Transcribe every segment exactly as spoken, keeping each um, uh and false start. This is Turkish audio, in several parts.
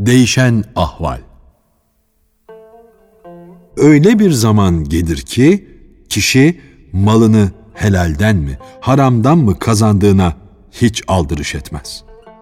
Değişen ahval. Öyle bir zaman gelir ki kişi malını helalden mi, haramdan mı kazandığına hiç aldırış etmez.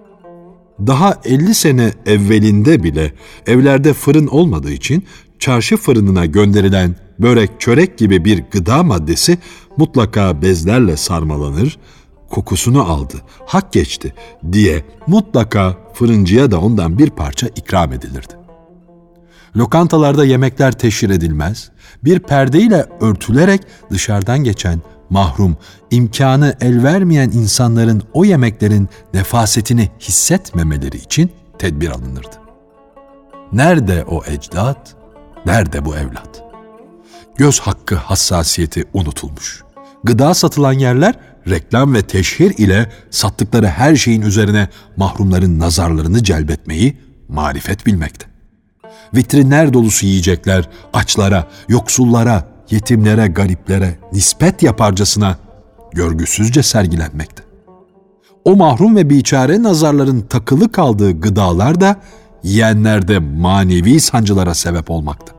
Daha elli sene evvelinde bile evlerde fırın olmadığı için çarşı fırınına gönderilen börek, çörek gibi bir gıda maddesi mutlaka bezlerle sarmalanır, kokusunu aldı, hak geçti diye mutlaka fırıncıya da ondan bir parça ikram edilirdi. Lokantalarda yemekler teşhir edilmez, bir perdeyle örtülerek dışarıdan geçen, mahrum, imkanı el vermeyen insanların o yemeklerin nefasetini hissetmemeleri için tedbir alınırdı. Nerede o ecdat, nerede bu evlat? Göz hakkı hassasiyeti unutulmuş. Gıda satılan yerler reklam ve teşhir ile sattıkları her şeyin üzerine mahrumların nazarlarını celbetmeyi marifet bilmekte. Vitrinler dolusu yiyecekler açlara, yoksullara, yetimlere, gariplere nispet yaparcasına görgüsüzce sergilenmekte. O mahrum ve biçare nazarların takılı kaldığı gıdalar da yiyenlerde manevi sancılara sebep olmakta.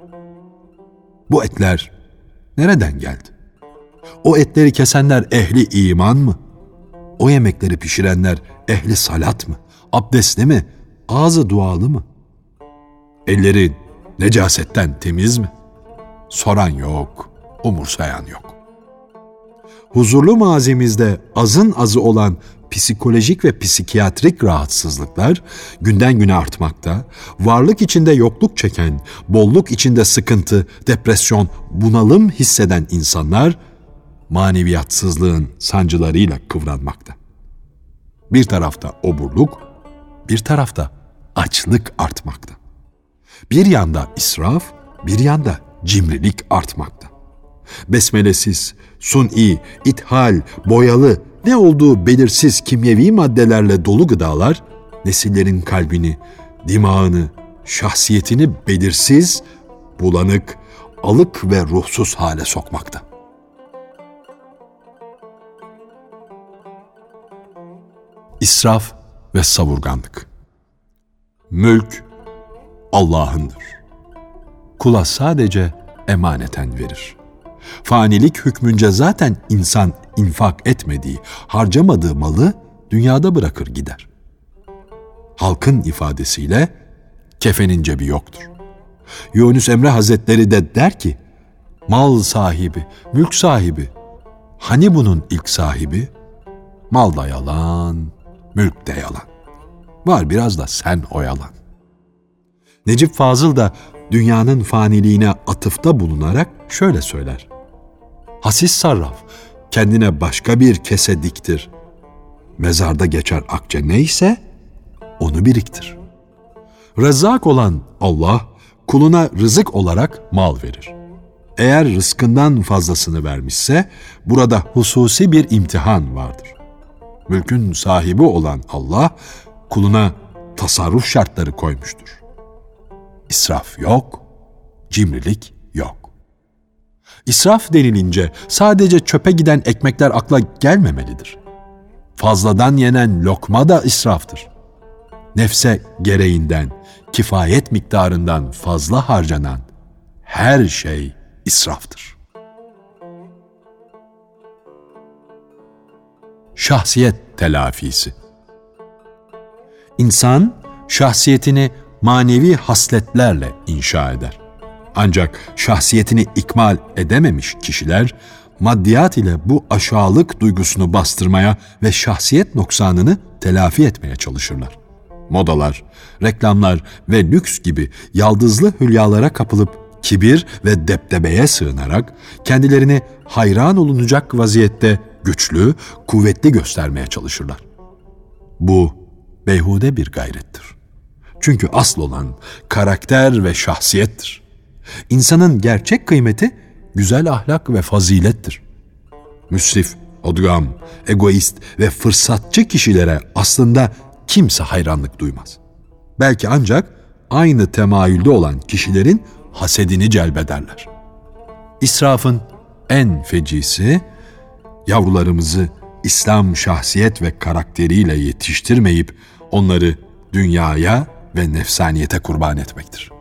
Bu etler nereden geldi? O etleri kesenler ehli iman mı? O yemekleri pişirenler ehli salat mı? Abdestli mi? Ağzı dualı mı? Elleri necasetten temiz mi? Soran yok, umursayan yok. Huzurlu mazimizde azın azı olan psikolojik ve psikiyatrik rahatsızlıklar günden güne artmakta, varlık içinde yokluk çeken, bolluk içinde sıkıntı, depresyon, bunalım hisseden insanlar maneviyatsızlığın sancılarıyla kıvranmakta. Bir tarafta oburluk, bir tarafta açlık artmakta. Bir yanda israf, bir yanda cimrilik artmakta. Besmelesiz, suni, ithal, boyalı, ne olduğu belirsiz kimyevi maddelerle dolu gıdalar, nesillerin kalbini, dimağını, şahsiyetini belirsiz, bulanık, alık ve ruhsuz hale sokmakta. İsraf ve savurganlık. Mülk Allah'ındır. Kula sadece emaneten verir. Fanilik hükmünce zaten insan infak etmediği, harcamadığı malı dünyada bırakır gider. Halkın ifadesiyle kefenin cebi yoktur. Yunus Emre Hazretleri de der ki, mal sahibi, mülk sahibi, hani bunun ilk sahibi? Mal da yalan, mülk de yalan. Var biraz da sen oyalan. Necip Fazıl da dünyanın faniliğine atıfta bulunarak şöyle söyler. Hasis sarraf, kendine başka bir kese diktir. Mezarda geçer akçe neyse, onu biriktir. Rezzak olan Allah, kuluna rızık olarak mal verir. Eğer rızkından fazlasını vermişse, burada hususi bir imtihan vardır. Mülkün sahibi olan Allah, kuluna tasarruf şartları koymuştur. İsraf yok, cimrilik yok. İsraf denilince sadece çöpe giden ekmekler akla gelmemelidir. Fazladan yenen lokma da israftır. Nefse gereğinden, kifayet miktarından fazla harcanan her şey israftır. Şahsiyet telafisi. İnsan şahsiyetini manevi hasletlerle inşa eder. Ancak şahsiyetini ikmal edememiş kişiler, maddiyat ile bu aşağılık duygusunu bastırmaya ve şahsiyet noksanını telafi etmeye çalışırlar. Modalar, reklamlar ve lüks gibi yaldızlı hülyalara kapılıp kibir ve deptebeye sığınarak kendilerini hayran olunacak vaziyette güçlü, kuvvetli göstermeye çalışırlar. Bu beyhude bir gayrettir. Çünkü asıl olan karakter ve şahsiyettir. İnsanın gerçek kıymeti güzel ahlak ve fazilettir. Müsrif, odgam, egoist ve fırsatçı kişilere aslında kimse hayranlık duymaz. Belki ancak aynı temayülde olan kişilerin hasedini celbederler. İsrafın en fecisi, yavrularımızı İslam şahsiyet ve karakteriyle yetiştirmeyip onları dünyaya ve nefsaniyete kurban etmektir.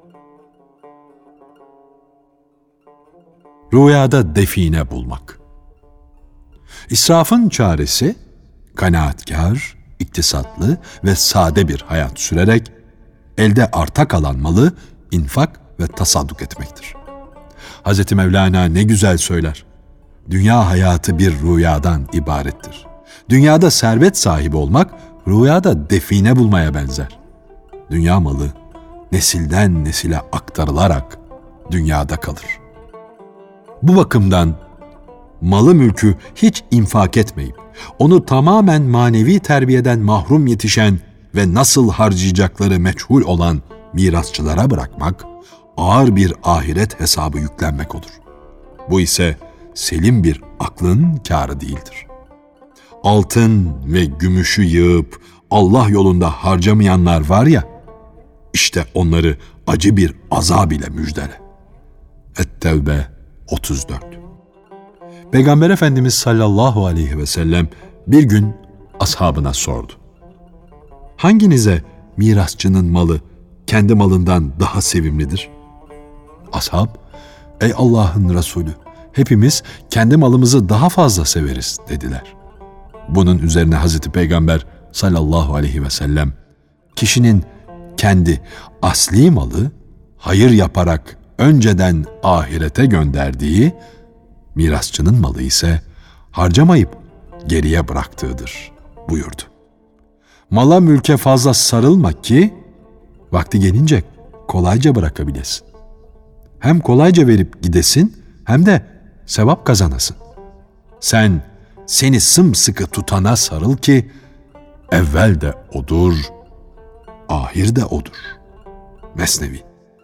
Rüyada define bulmak. İsrafın çaresi, kanaatkar, iktisatlı ve sade bir hayat sürerek elde arta kalan malı infak ve tasadduk etmektir. Hazreti Mevlana ne güzel söyler. Dünya hayatı bir rüyadan ibarettir. Dünyada servet sahibi olmak, rüyada define bulmaya benzer. Dünya malı nesilden nesile aktarılarak dünyada kalır. Bu bakımdan malı mülkü hiç infak etmeyip, onu tamamen manevi terbiyeden mahrum yetişen ve nasıl harcayacakları meçhul olan mirasçılara bırakmak, ağır bir ahiret hesabı yüklenmek olur. Bu ise selim bir aklın kârı değildir. Altın ve gümüşü yığıp Allah yolunda harcamayanlar var ya, işte onları acı bir azab ile müjdele. Et-Tevbe otuz dört. Peygamber Efendimiz sallallahu aleyhi ve sellem bir gün ashabına sordu. Hanginize mirasçının malı kendi malından daha sevimlidir? Ashab, ey Allah'ın Resulü, hepimiz kendi malımızı daha fazla severiz dediler. Bunun üzerine Hazreti Peygamber sallallahu aleyhi ve sellem, kişinin kendi asli malı hayır yaparak önceden ahirete gönderdiği, mirasçının malı ise harcamayıp geriye bıraktığıdır buyurdu. Mala mülke fazla sarılma ki vakti gelince kolayca bırakabilesin. Hem kolayca verip gidesin hem de sevap kazanasın. Sen seni sımsıkı tutana sarıl ki evvel de odur, ahir de odur. Mesnevi.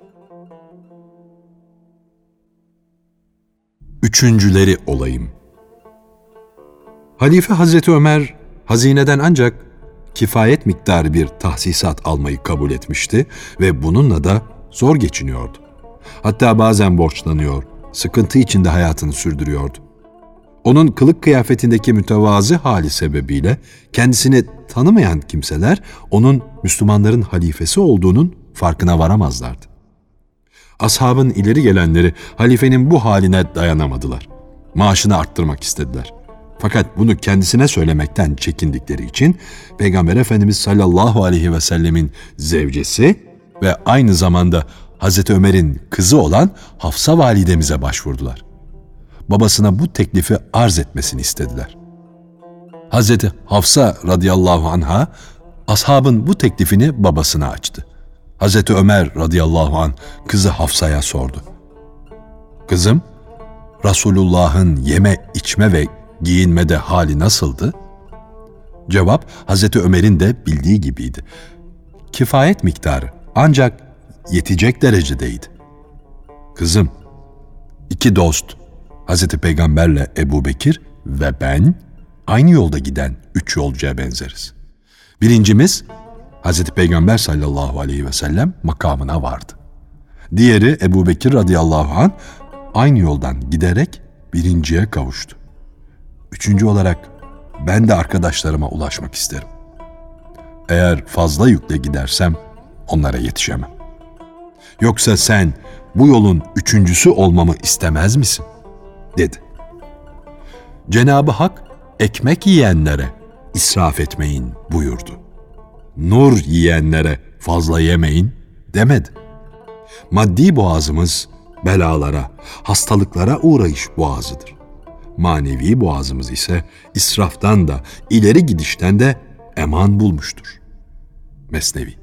Üçüncüleri olayım. Halife Hazreti Ömer hazineden ancak kifayet miktarı bir tahsisat almayı kabul etmişti ve bununla da zor geçiniyordu. Hatta bazen borçlanıyor, sıkıntı içinde hayatını sürdürüyordu. Onun kılık kıyafetindeki mütevazı hali sebebiyle kendisini tanımayan kimseler onun Müslümanların halifesi olduğunun farkına varamazlardı. Ashabın ileri gelenleri halifenin bu haline dayanamadılar. Maaşını arttırmak istediler. Fakat bunu kendisine söylemekten çekindikleri için Peygamber Efendimiz sallallahu aleyhi ve sellemin zevcesi ve aynı zamanda Hazreti Ömer'in kızı olan Hafsa validemize başvurdular. Babasına bu teklifi arz etmesini istediler. Hazreti Hafsa radıyallahu anha ashabın bu teklifini babasına açtı. Hazreti Ömer radıyallahu anh kızı Hafsa'ya sordu. Kızım, Resulullah'ın yeme, içme ve giyinmede hali nasıldı? Cevap Hazreti Ömer'in de bildiği gibiydi. Kifayet miktarı ancak yetecek derecedeydi. Kızım, iki dost Hazreti Peygamberle Ebu Bekir ve ben aynı yolda giden üç yolcuya benzeriz. Birincimiz Hazreti Peygamber sallallahu aleyhi ve sellem makamına vardı. Diğeri Ebu Bekir radıyallahu anh aynı yoldan giderek birinciye kavuştu. Üçüncü olarak ben de arkadaşlarıma ulaşmak isterim. Eğer fazla yükle gidersem onlara yetişemem. Yoksa sen bu yolun üçüncüsü olmamı istemez misin? Dedi. Cenab-ı Hak ekmek yiyenlere israf etmeyin buyurdu. Nur yiyenlere fazla yemeyin demedi. Maddi boğazımız belalara, hastalıklara uğrayış boğazıdır. Manevi boğazımız ise israftan da, ileri gidişten de eman bulmuştur. Mesnevi.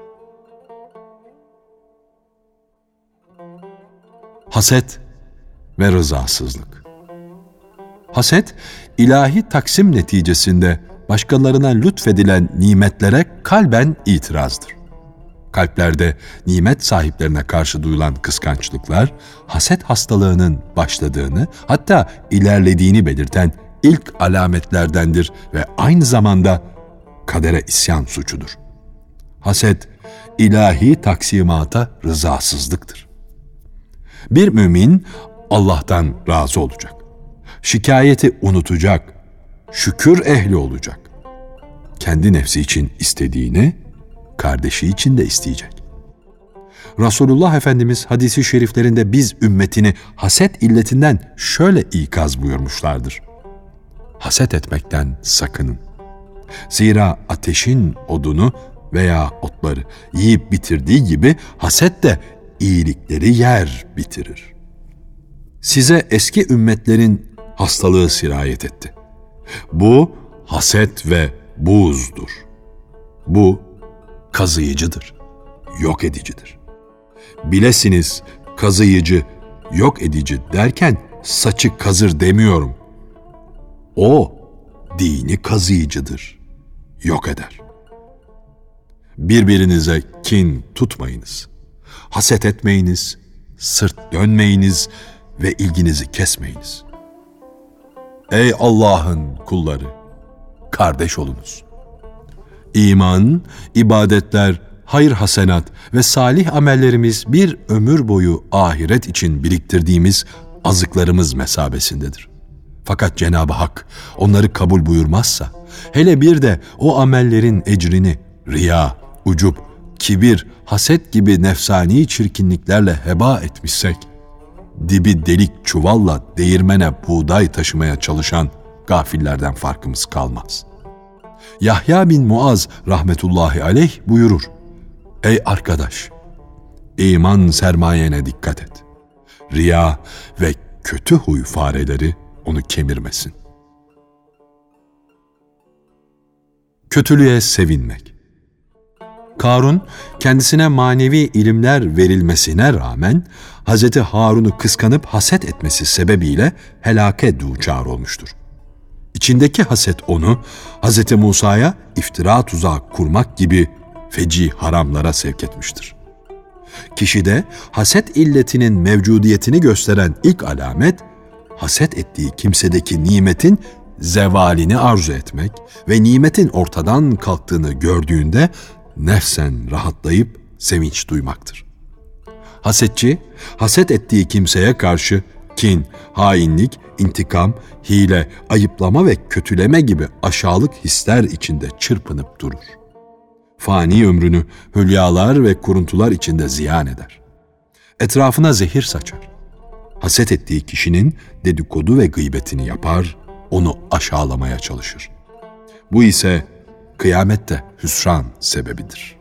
Haset ve rızasızlık. Haset, ilahi taksim neticesinde başkalarına lütfedilen nimetlere kalben itirazdır. Kalplerde nimet sahiplerine karşı duyulan kıskançlıklar, haset hastalığının başladığını, hatta ilerlediğini belirten ilk alametlerdendir ve aynı zamanda kadere isyan suçudur. Haset, ilahi taksimata rızasızlıktır. Bir mümin Allah'tan razı olacak, şikayeti unutacak, şükür ehli olacak. Kendi nefsi için istediğini, kardeşi için de isteyecek. Resulullah Efendimiz hadisi şeriflerinde biz ümmetini haset illetinden şöyle ikaz buyurmuşlardır. Haset etmekten sakının. Zira ateşin odunu veya otları yiyip bitirdiği gibi haset de iyilikleri yer bitirir. Size eski ümmetlerin hastalığı sirayet etti. Bu haset ve buğzdur. Bu kazıyıcıdır, yok edicidir. Bilesiniz kazıyıcı, yok edici derken saçı kazır demiyorum. O dini kazıyıcıdır, yok eder. Birbirinize kin tutmayınız. Haset etmeyiniz, sırt dönmeyiniz ve ilginizi kesmeyiniz. Ey Allah'ın kulları, kardeş olunuz. İman, ibadetler, hayır hasenat ve salih amellerimiz bir ömür boyu ahiret için biriktirdiğimiz azıklarımız mesabesindedir. Fakat Cenab-ı Hak onları kabul buyurmazsa, hele bir de o amellerin ecrini riya, ucub, kibir, haset gibi nefsani çirkinliklerle heba etmişsek, dibi delik çuvalla değirmene buğday taşımaya çalışan gafillerden farkımız kalmaz. Yahya bin Muaz rahmetullahi aleyh buyurur: Ey arkadaş, iman sermayene dikkat et. Riya ve kötü huy fareleri onu kemirmesin. Kötülüğe sevinmek. Karun, kendisine manevi ilimler verilmesine rağmen Hazreti Harun'u kıskanıp haset etmesi sebebiyle helake duçar olmuştur. İçindeki haset onu Hazreti Musa'ya iftira tuzağı kurmak gibi feci haramlara sevk etmiştir. Kişide haset illetinin mevcudiyetini gösteren ilk alamet, haset ettiği kimsedeki nimetin zevalini arzu etmek ve nimetin ortadan kalktığını gördüğünde nefsen rahatlayıp sevinç duymaktır. Hasetçi, haset ettiği kimseye karşı kin, hainlik, intikam, hile, ayıplama ve kötüleme gibi aşağılık hisler içinde çırpınıp durur. Fani ömrünü hülyalar ve kuruntular içinde ziyan eder. Etrafına zehir saçar. Haset ettiği kişinin dedikodu ve gıybetini yapar, onu aşağılamaya çalışır. Bu ise kıyamette hüsran sebebidir.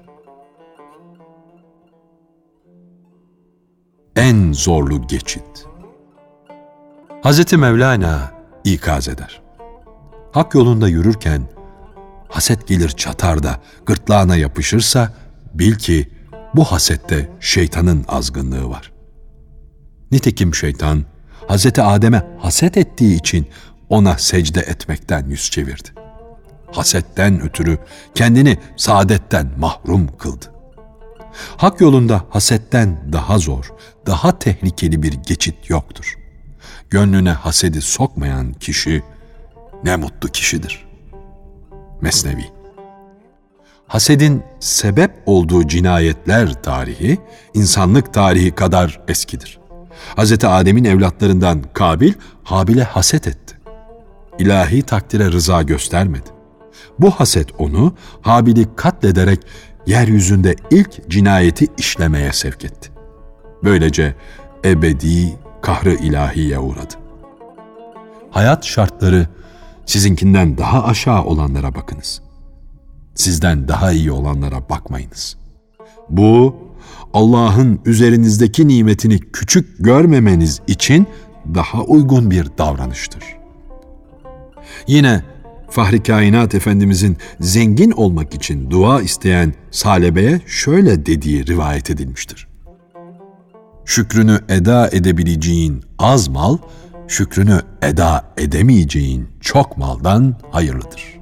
En zorlu geçit. Hazreti Mevlana ikaz eder. Hak yolunda yürürken haset gelir çatar da gırtlağına yapışırsa bil ki bu hasette şeytanın azgınlığı var. Nitekim şeytan Hazreti Adem'e haset ettiği için ona secde etmekten yüz çevirdi. Hasetten ötürü kendini saadetten mahrum kıldı. Hak yolunda hasetten daha zor, daha tehlikeli bir geçit yoktur. Gönlüne hasedi sokmayan kişi ne mutlu kişidir. Mesnevi. Hasedin sebep olduğu cinayetler tarihi, insanlık tarihi kadar eskidir. Hazreti Adem'in evlatlarından Kabil, Habil'e haset etti. İlahi takdire rıza göstermedi. Bu haset onu Habil'i katlederek yeryüzünde ilk cinayeti işlemeye sevk etti. Böylece ebedi kahr-ı ilahiye uğradı. Hayat şartları sizinkinden daha aşağı olanlara bakınız. Sizden daha iyi olanlara bakmayınız. Bu, Allah'ın üzerinizdeki nimetini küçük görmemeniz için daha uygun bir davranıştır. Yine Fahri Kainat Efendimizin zengin olmak için dua isteyen Salebe'ye şöyle dediği rivayet edilmiştir. Şükrünü eda edebileceğin az mal, şükrünü eda edemeyeceğin çok maldan hayırlıdır.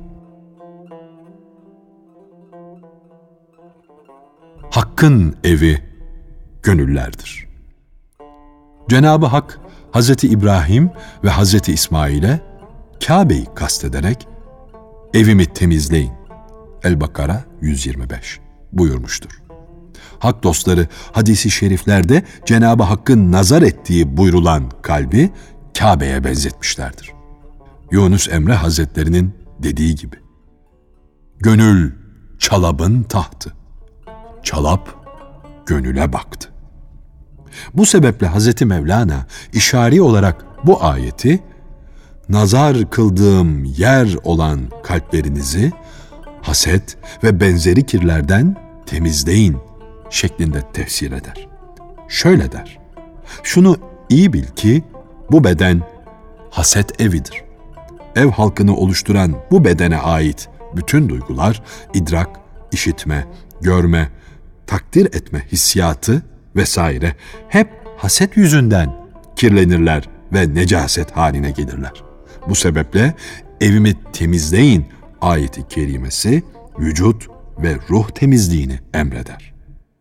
Hakkın evi gönüllerdir. Cenab-ı Hak, Hazreti İbrahim ve Hazreti İsmail'e Kabe'yi kastederek evimi temizleyin El-Bakara yüz yirmi beş buyurmuştur. Hak dostları hadisi şeriflerde Cenab-ı Hakk'ın nazar ettiği buyrulan kalbi Kabe'ye benzetmişlerdir. Yunus Emre Hazretleri'nin dediği gibi, gönül çalabın tahtı, çalap gönüle baktı. Bu sebeple Hazreti Mevlana işari olarak bu ayeti nazar kıldığım yer olan kalplerinizi haset ve benzeri kirlerden temizleyin şeklinde tefsir eder. Şöyle der: şunu iyi bil ki bu beden haset evidir. Ev halkını oluşturan bu bedene ait bütün duygular, idrak, işitme, görme, takdir etme hissiyatı vesaire hep haset yüzünden kirlenirler ve necaset haline gelirler. Bu sebeple evimi temizleyin ayeti kerimesi vücut ve ruh temizliğini emreder.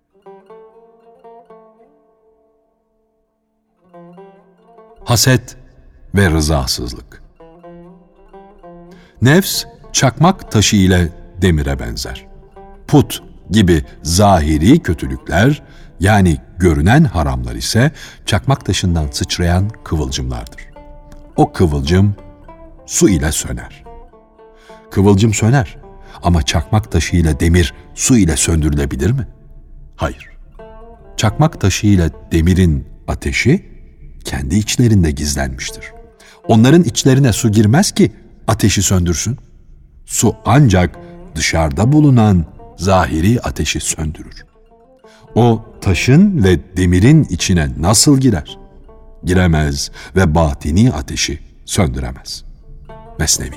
Haset ve rızasızlık. Nefs, çakmak taşı ile demire benzer. Put gibi zahiri kötülükler, yani görünen haramlar ise çakmak taşından sıçrayan kıvılcımlardır. O kıvılcım su ile söner. Kıvılcım söner ama çakmak taşı ile demir su ile söndürülebilir mi? Hayır. Çakmak taşı ile demirin ateşi kendi içlerinde gizlenmiştir. Onların içlerine su girmez ki ateşi söndürsün. Su ancak dışarıda bulunan zahiri ateşi söndürür. O taşın ve demirin içine nasıl girer? Giremez ve batini ateşi söndüremez. Mesnevi.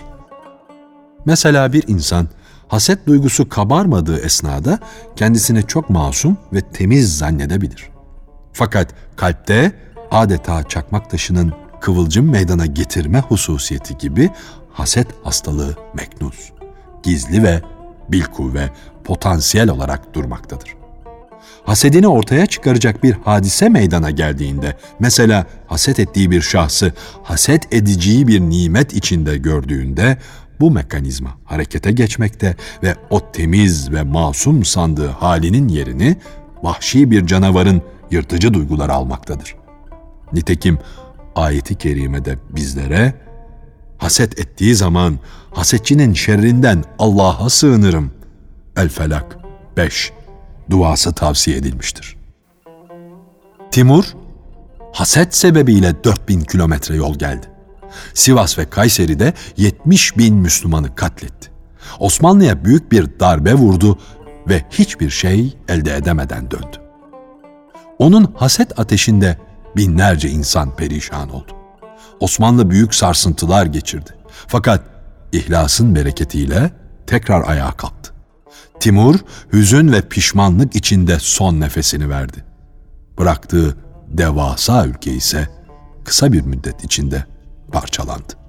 Mesela bir insan haset duygusu kabarmadığı esnada kendisini çok masum ve temiz zannedebilir. Fakat kalpte adeta çakmak taşının kıvılcım meydana getirme hususiyeti gibi haset hastalığı meknuz, gizli ve bilkuvve potansiyel olarak durmaktadır. Hasedini ortaya çıkaracak bir hadise meydana geldiğinde, mesela haset ettiği bir şahsı haset ediciyi bir nimet içinde gördüğünde, bu mekanizma harekete geçmekte ve o temiz ve masum sandığı halinin yerini vahşi bir canavarın yırtıcı duyguları almaktadır. Nitekim ayeti kerimede bizlere haset ettiği zaman hasetçinin şerrinden Allah'a sığınırım El-Felak beş duası tavsiye edilmiştir. Timur, haset sebebiyle dört bin kilometre yol geldi. Sivas ve Kayseri'de yetmiş bin Müslümanı katletti. Osmanlı'ya büyük bir darbe vurdu ve hiçbir şey elde edemeden döndü. Onun haset ateşinde binlerce insan perişan oldu. Osmanlı büyük sarsıntılar geçirdi. Fakat ihlasın bereketiyle tekrar ayağa kalktı. Timur, hüzün ve pişmanlık içinde son nefesini verdi. Bıraktığı devasa ülke ise kısa bir müddet içinde parçalandı.